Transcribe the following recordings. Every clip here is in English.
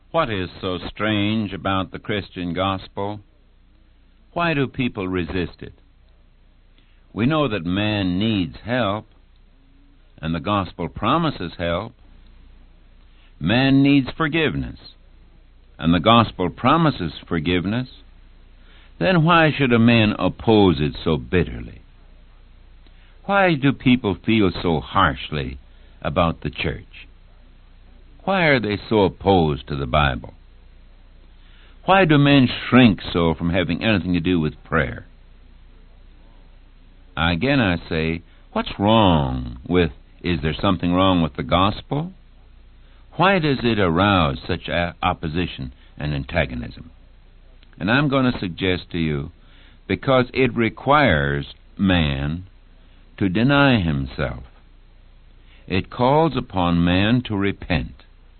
What is so strange about the Christian gospel? Why do people resist it? We know that man needs help, and the gospel promises help. Man needs forgiveness, and the gospel promises forgiveness. Then why should a man oppose it so bitterly? Why do people feel so harshly about the church? Why are they so opposed to the Bible? Why do men shrink so from having anything to do with prayer? Again I say, what's wrong with, is there something wrong with the gospel? Why does it arouse such opposition and antagonism? And I'm going to suggest to you, because it requires man to deny himself. It calls upon man to repent,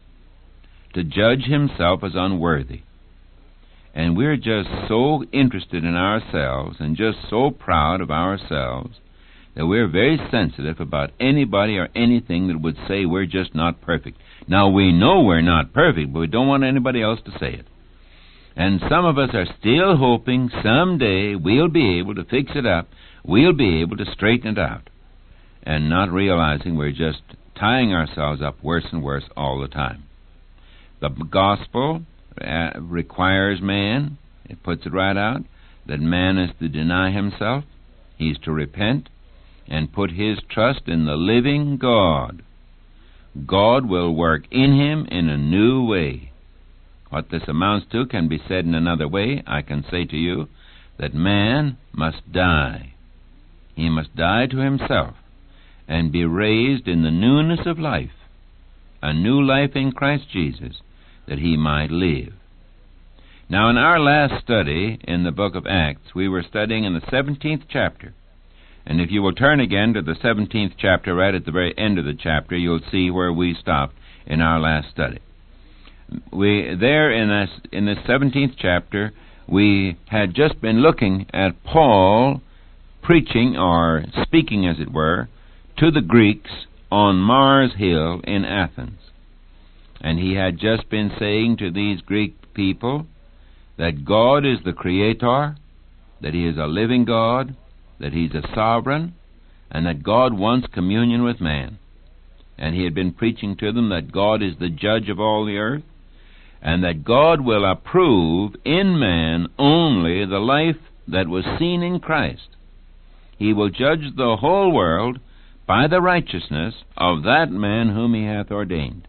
to judge himself as unworthy. And we're just so interested in ourselves and just so proud of ourselves that we're very sensitive about anybody or anything that would say we're just not perfect. Now, we know we're not perfect, but we don't want anybody else to say it. And some of us are still hoping someday we'll be able to fix it up, we'll be able to straighten it out, and not realizing we're just tying ourselves up worse and worse all the time. The gospel requires man, it puts it right out, that man is to deny himself, he's to repent, and put his trust in the living God. God will work in him in a new way. What this amounts to can be said in another way. I can say to you that man must die. He must die to himself and be raised in the newness of life, a new life in Christ Jesus, that he might live. Now, in our last study in the book of Acts, we were studying in the 17th chapter. And if you will turn again to the 17th chapter, right at the very end of the chapter, you'll see where we stopped in our last study. There in this 17th chapter, we had just been looking at Paul preaching, or speaking as it were, to the Greeks on Mars Hill in Athens. And he had just been saying to these Greek people that God is the Creator, that he is a living God, that he's a sovereign, and that God wants communion with man. And he had been preaching to them that God is the judge of all the earth, and that God will approve in man only the life that was seen in Christ. He will judge the whole world by the righteousness of that man whom he hath ordained.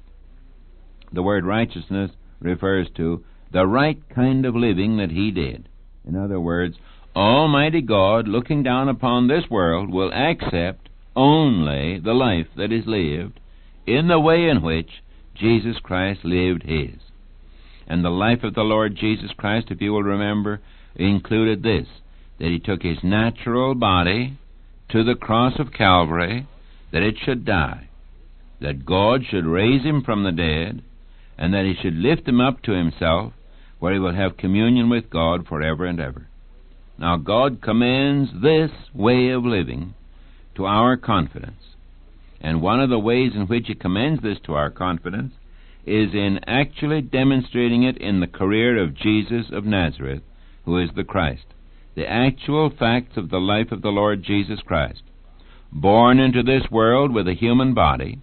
The word righteousness refers to the right kind of living that he did. In other words, Almighty God, looking down upon this world, will accept only the life that is lived in the way in which Jesus Christ lived his. And the life of the Lord Jesus Christ, if you will remember, included this, that he took his natural body to the cross of Calvary, that it should die, that God should raise him from the dead, and that he should lift him up to himself, where he will have communion with God forever and ever. Now, God commends this way of living to our confidence. And one of the ways in which he commends this to our confidence is in actually demonstrating it in the career of Jesus of Nazareth, who is the Christ. The actual facts of the life of the Lord Jesus Christ. Born into this world with a human body,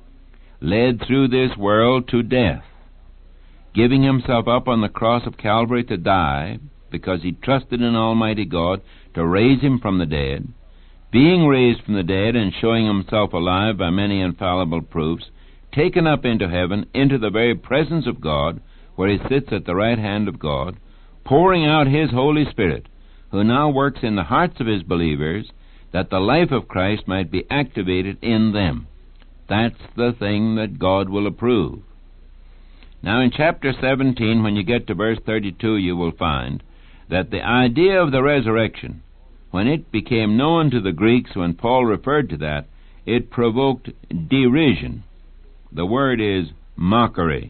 led through this world to death, giving himself up on the cross of Calvary to die, because he trusted in Almighty God to raise him from the dead, being raised from the dead and showing himself alive by many infallible proofs, taken up into heaven, into the very presence of God, where he sits at the right hand of God, pouring out his Holy Spirit, who now works in the hearts of his believers, that the life of Christ might be activated in them. That's the thing that God will approve. Now, in chapter 17, when you get to verse 32, you will find that the idea of the resurrection, when it became known to the Greeks, when Paul referred to that, it provoked derision. The word is mockery.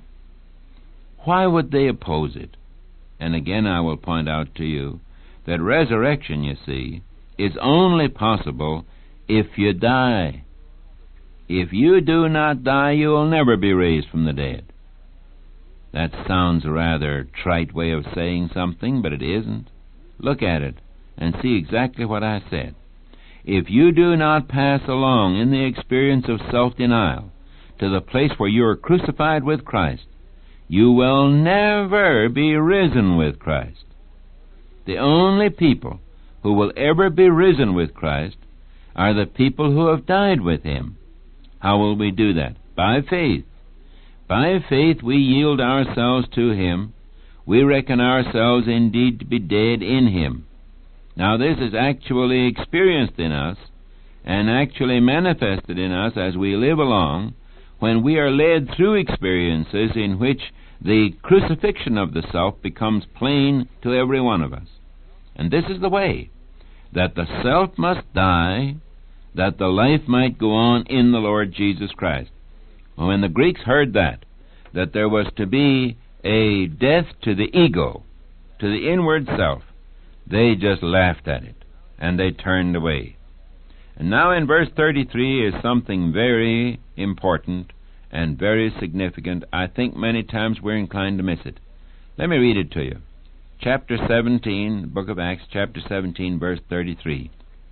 Why would they oppose it? And again I will point out to you that resurrection, you see, is only possible if you die. If you do not die, you will never be raised from the dead. That sounds a rather trite way of saying something, but it isn't. Look at it and see exactly what I said. If you do not pass along in the experience of self-denial to the place where you are crucified with Christ, you will never be risen with Christ. The only people who will ever be risen with Christ are the people who have died with Him. How will we do that? By faith. By faith we yield ourselves to Him. We reckon ourselves indeed to be dead in Him. Now this is actually experienced in us and actually manifested in us as we live along when we are led through experiences in which the crucifixion of the self becomes plain to every one of us. And this is the way, that the self must die, that the life might go on in the Lord Jesus Christ. When the Greeks heard that there was to be a death to the ego, to the inward self, they just laughed at it, and they turned away. And now in verse 33 is something very important and very significant. I think many times we're inclined to miss it. Let me read it to you. Chapter 17, book of Acts, chapter 17, verse 33.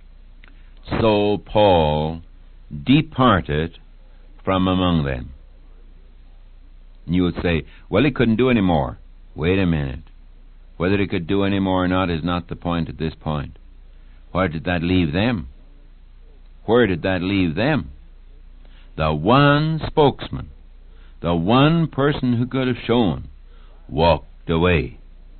So Paul departed from among them. And you would say, well, he couldn't do any more. Wait a minute. Whether he could do any more or not is not the point at this point. Where did that leave them? Where did that leave them? The one spokesman, the one person who could have shown, walked away.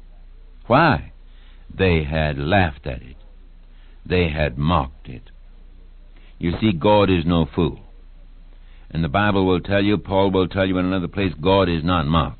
Why? They had laughed at it. They had mocked it. You see, God is no fool. And the Bible will tell you, Paul will tell you in another place, God is not mocked.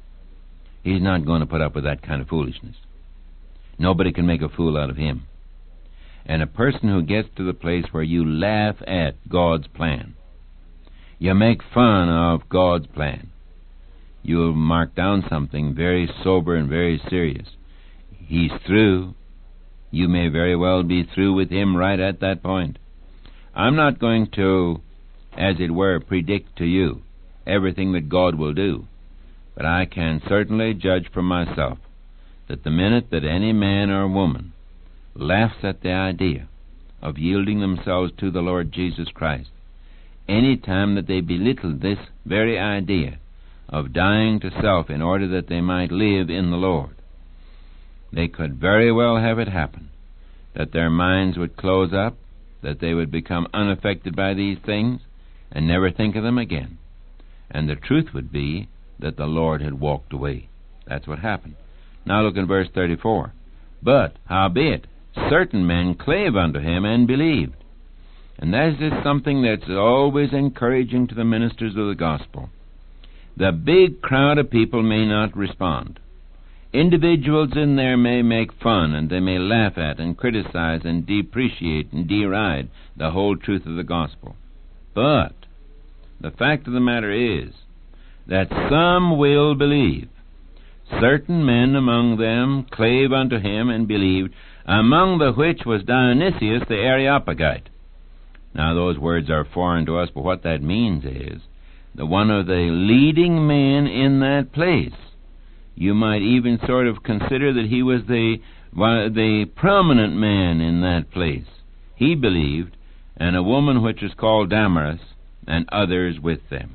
He's not going to put up with that kind of foolishness. Nobody can make a fool out of Him. And a person who gets to the place where you laugh at God's plan, you make fun of God's plan, you'll mark down something very sober and very serious. He's through. You may very well be through with Him right at that point. I'm not going to, as it were, predict to you everything that God will do, but I can certainly judge for myself that the minute that any man or woman laughs at the idea of yielding themselves to the Lord Jesus Christ, any time that they belittle this very idea of dying to self in order that they might live in the Lord, they could very well have it happen that their minds would close up, that they would become unaffected by these things and never think of them again. And the truth would be that the Lord had walked away. That's what happened. Now look in verse 34. But, howbeit, certain men clave unto him and believed. And that is something that's always encouraging to the ministers of the gospel. The big crowd of people may not respond. Individuals in there may make fun, and they may laugh at and criticize and depreciate and deride the whole truth of the gospel. But the fact of the matter is that some will believe. Certain men among them clave unto him and believed, among the which was Dionysius the Areopagite. Now those words are foreign to us, but what that means is that one of the leading men in that place. You might even sort of consider that he was the prominent man in that place. He believed, and a woman which is called Damaris, and others with them.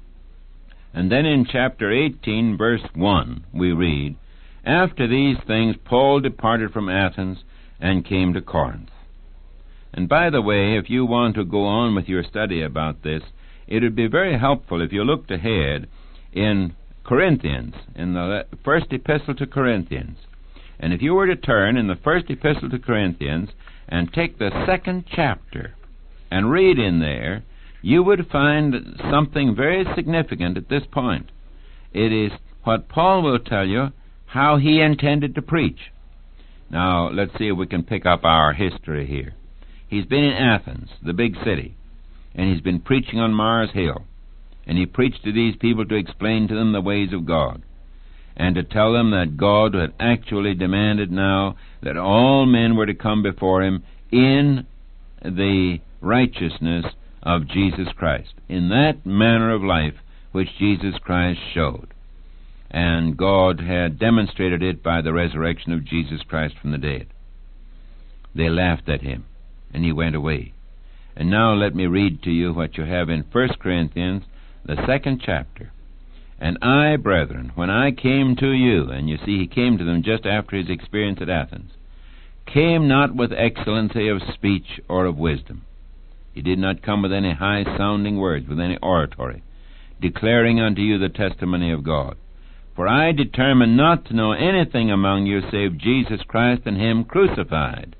And then in chapter 18, verse 1, we read, After these things Paul departed from Athens and came to Corinth. And by the way, if you want to go on with your study about this, it would be very helpful if you looked ahead in Corinthians, in the first epistle to Corinthians. And if you were to turn in the first epistle to Corinthians and take the second chapter and read in there, you would find something very significant at this point. It is what Paul will tell you how he intended to preach. Now, let's see if we can pick up our history here. He's been in Athens, the big city, and he's been preaching on Mars Hill. And he preached to these people to explain to them the ways of God, and to tell them that God had actually demanded now that all men were to come before him in the righteousness of Jesus Christ, in that manner of life which Jesus Christ showed. and God had demonstrated it by the resurrection of Jesus Christ from the dead. They laughed at him, and he went away. And now let me read to you what you have in 1 Corinthians, the 2nd chapter. And I, brethren, when I came to you, and you see he came to them just after his experience at Athens, came not with excellency of speech or of wisdom. He did not come with any high-sounding words, with any oratory, declaring unto you the testimony of God. For I determined not to know anything among you save Jesus Christ and him crucified.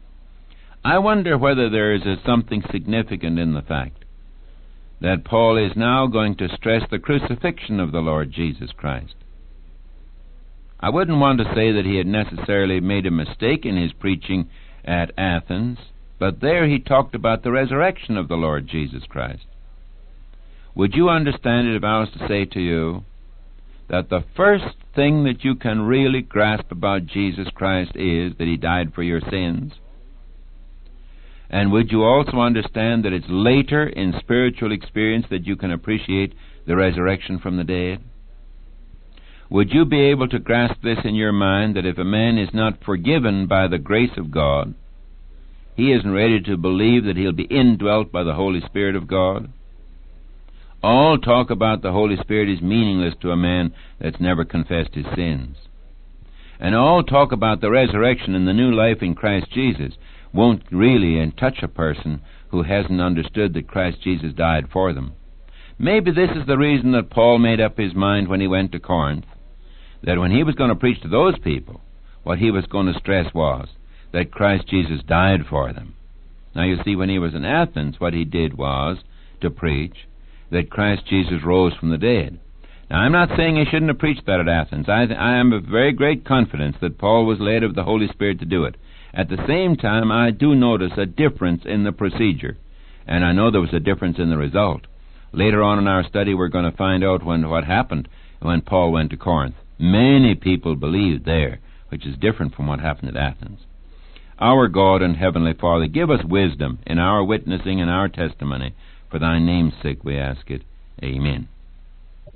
I wonder whether there is something significant in the fact that Paul is now going to stress the crucifixion of the Lord Jesus Christ. I wouldn't want to say that he had necessarily made a mistake in his preaching at Athens, but there he talked about the resurrection of the Lord Jesus Christ. Would you understand it if I was to say to you that the first thing that you can really grasp about Jesus Christ is that he died for your sins? And would you also understand that it's later in spiritual experience that you can appreciate the resurrection from the dead? Would you be able to grasp this in your mind, that if a man is not forgiven by the grace of God, he isn't ready to believe that he'll be indwelt by the Holy Spirit of God? All talk about the Holy Spirit is meaningless to a man that's never confessed his sins. And all talk about the resurrection and the new life in Christ Jesus won't really touch a person who hasn't understood that Christ Jesus died for them. Maybe this is the reason that Paul made up his mind when he went to Corinth, that when he was going to preach to those people, what he was going to stress was that Christ Jesus died for them. Now you see, when he was in Athens, what he did was to preach that Christ Jesus rose from the dead. Now I'm not saying he shouldn't have preached that at Athens. I am of very great confidence that Paul was led of the Holy Spirit to do it. At the same time, I do notice a difference in the procedure, and I know there was a difference in the result. Later on in our study, we're going to find out what happened when Paul went to Corinth. Many people believed there, which is different from what happened at Athens. Our God and Heavenly Father, give us wisdom in our witnessing and our testimony. For thy name's sake we ask it. Amen.